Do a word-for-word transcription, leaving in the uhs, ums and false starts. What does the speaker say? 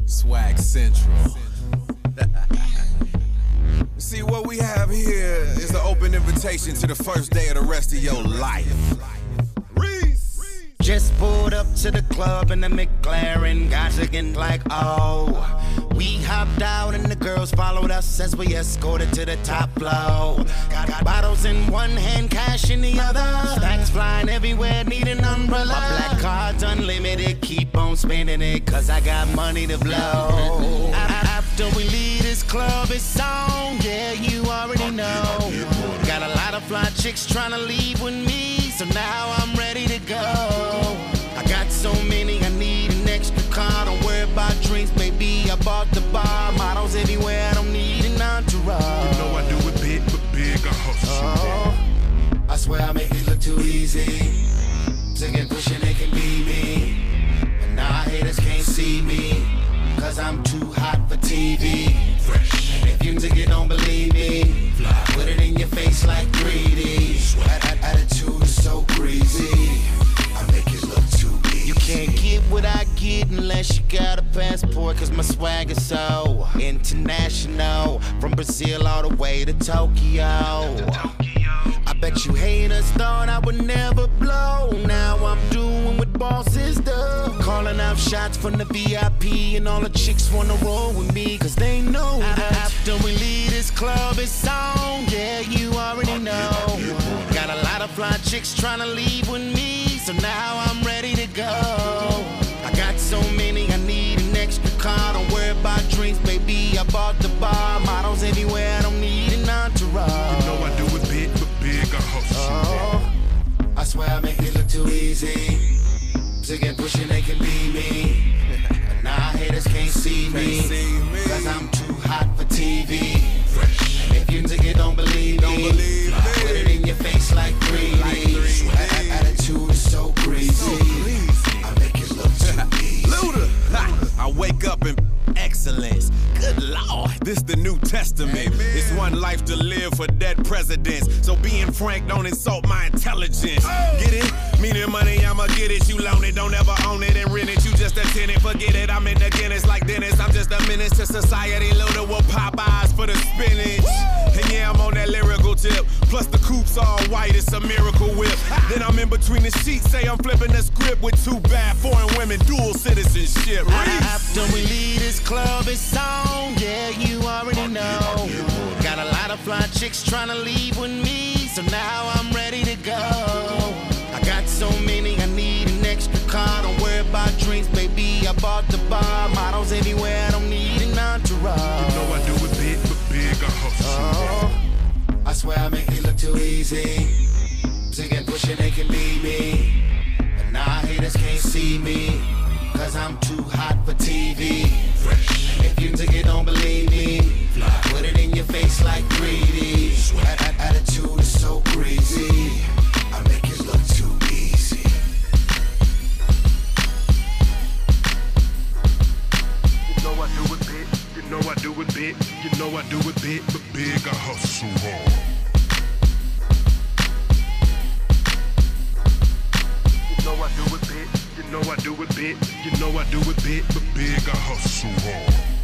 Swag Central. See, what we have here is the open invitation to the first day of the rest of your life. Just pulled up to the club in the McLaren, guys looking like, oh. We hopped out and the girls followed us as we escorted to the top floor. Got, got bottles in one hand, cash in the other. Stacks flying everywhere, need an umbrella. My black card's unlimited, keep on spending it, cause I got money to blow. After we leave this club, it's on, yeah, you already know. Got a lot of fly chicks trying to leave with me, so now I'm ready to go. I got so many, I need an extra car. Don't worry about drinks, baby, I bought the bar. Models everywhere, I don't need an entourage. You know I do it big, but big, I hustle. Oh, I swear I make it look too easy. Singing, pushing, they can be me. And now haters can't see me, cause I'm too hot for T V. Fresh. And if you nigga don't believe me, fly. Put it in your face like three D. At attitude is so greasy, I make it look too easy. You can't get what I get unless you got a passport, cause my swag is so international. From Brazil all the way to Tokyo. I bet you haters thought I would never blow. Now I'm doing what bosses do. Calling out shots from the V I P, and all the chicks wanna roll with me, cause they know that after we leave this club, it's on. Yeah, you already know. Got a lot of fly chicks trying to leave with me, so now I'm ready to go. I got so many, I need an extra car. Don't worry about drinks, baby, I bought the bar. Models everywhere, I don't need an entourage. You know I do it big, but big, I hustle. Oh, I swear I make it look too easy. Singing, pushing, they can be me. But now haters can't see me, cause I'm too hot for T V. Fresh. And if you nigga don't believe Don't me, believe me. put it in your face like three D. Like three D. Attitude is so greasy, I make it look too easy. Luda. Ha. I wake up in excellence. Good Lord, this the New Testament. Amen. It's one life to live for dead presidents. So being frank, don't insult my intelligence. Oh. Get it? Meaning money, I'ma get it. You loan it, don't ever own it and rent it. You just a tenant, forget it. I'm in the Guinness like Dennis. I'm just a menace to society. Luda will pop eyes for the spinach. Woo. And yeah, I'm on that lyrical tip. Plus the coup's all white, it's a miracle whip. Then I'm in between the sheets, say I'm flipping the script with two bad foreign women, dual citizenship. After we leave this club, it's on. Yeah, you already know. Got a lot of fly chicks trying to leave with me, so now I'm ready to go. I got so many, I need an extra car. Don't worry about drinks, baby, I bought the bar. Models everywhere, I don't need an entourage. You know I do it big, but big, I hustle. Oh, I swear I make it look too easy. Singing, pushing, they can be me. But now haters can't see me, cause I'm too hot for T V. Fresh. And if you nigga don't believe me, fly. Put it in your face like three D. At, at, attitude is so greasy, I make it look too easy. You know I do it big, you know I do it big, you know I do it big, but big, I hustle hard. You know I do it big, you know I do it big, you know I do it big, but big, I hustle hard.